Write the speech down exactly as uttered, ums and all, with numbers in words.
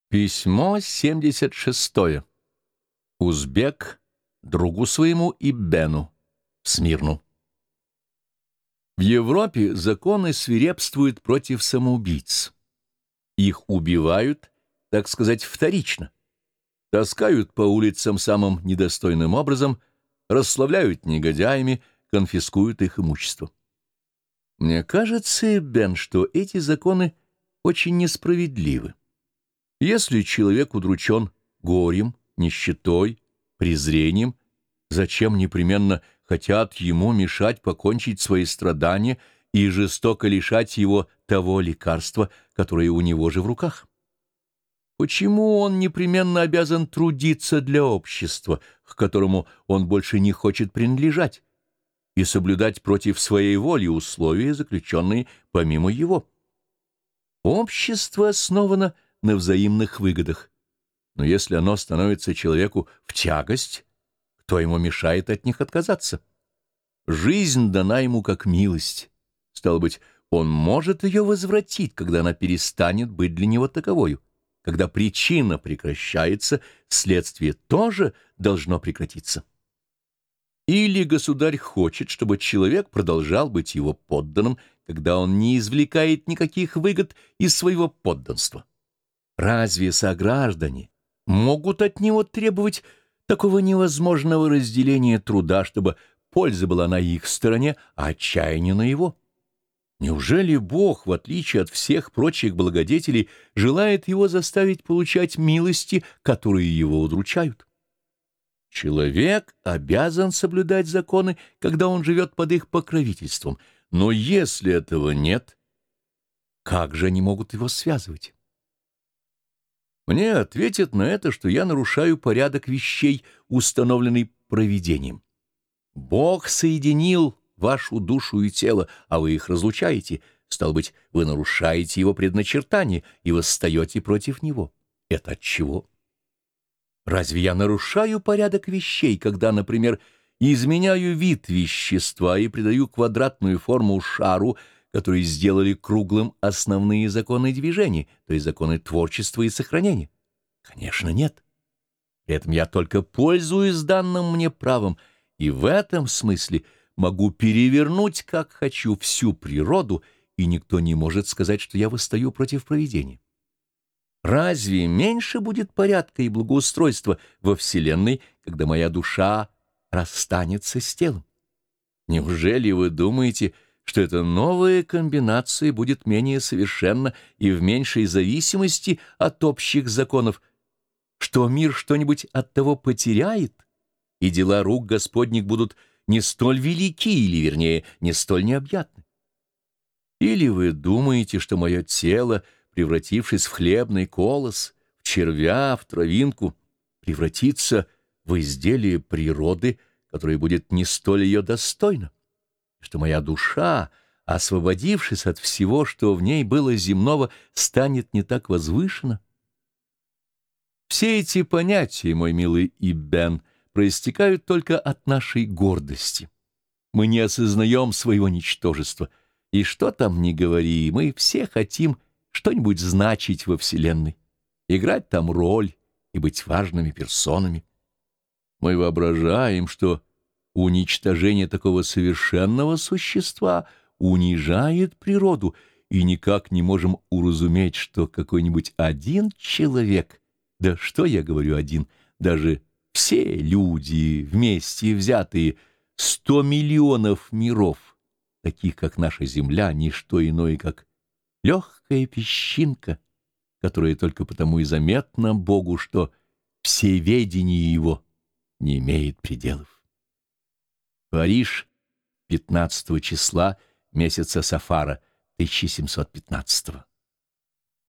Письмо семьдесят шестое. Узбек другу своему Иббену, Смирну. В Европе законы свирепствуют против самоубийц. Их убивают, так сказать, вторично. Таскают по улицам самым недостойным образом, расслабляют негодяями, конфискуют их имущество. Мне кажется, Иббен, что эти законы очень несправедливы. Если человек удручен горем, нищетой, презрением, зачем непременно хотят ему мешать покончить свои страдания и жестоко лишать его того лекарства, которое у него же в руках? Почему он непременно обязан трудиться для общества, к которому он больше не хочет принадлежать, и соблюдать против своей воли условия, заключенные помимо его? Общество основано на взаимных выгодах. Но если оно становится человеку в тягость, кто ему мешает от них отказаться? Жизнь дана ему как милость. Стало быть, он может ее возвратить, когда она перестанет быть для него таковою. Когда причина прекращается, следствие тоже должно прекратиться. Или государь хочет, чтобы человек продолжал быть его подданным, когда он не извлекает никаких выгод из своего подданства. Разве сограждане могут от него требовать такого невозможного разделения труда, чтобы польза была на их стороне, а отчаяние на его? Неужели Бог, в отличие от всех прочих благодетелей, желает его заставить получать милости, которые его удручают? Человек обязан соблюдать законы, когда он живет под их покровительством, но если этого нет, как же они могут его связывать? Мне ответят на это, что я нарушаю порядок вещей, установленный провидением. Бог соединил вашу душу и тело, а вы их разлучаете. Стало быть, вы нарушаете его предначертание и восстаете против него. Это от чего? Разве я нарушаю порядок вещей, когда, например, изменяю вид вещества и придаю квадратную форму шару, которые сделали круглым основные законы движения, то есть законы творчества и сохранения? Конечно, нет. При этом я только пользуюсь данным мне правом, и в этом смысле могу перевернуть, как хочу, всю природу, и никто не может сказать, что я восстаю против провидения. Разве меньше будет порядка и благоустройства во Вселенной, когда моя душа расстанется с телом? Неужели вы думаете, что эта новая комбинация будет менее совершенна и в меньшей зависимости от общих законов, что мир что-нибудь от того потеряет, и дела рук Господних будут не столь велики, или, вернее, не столь необъятны? Или вы думаете, что мое тело, превратившись в хлебный колос, в червя, в травинку, превратится в изделие природы, которое будет не столь ее достойно? Что моя душа, освободившись от всего, что в ней было земного, станет не так возвышена? Все эти понятия, мой милый Иббен, проистекают только от нашей гордости. Мы не осознаем своего ничтожества, и что там ни говори, мы все хотим что-нибудь значить во Вселенной, играть там роль и быть важными персонами. Мы воображаем, что уничтожение такого совершенного существа унижает природу, и никак не можем уразуметь, что какой-нибудь один человек, да что я говорю один, даже все люди вместе взятые, сто миллионов миров, таких как наша Земля, не что иное, как легкая песчинка, которая только потому и заметна Богу, что всеведение его не имеет пределов. Париж, пятнадцатого числа месяца Сафара тысяча семьсот пятнадцатого.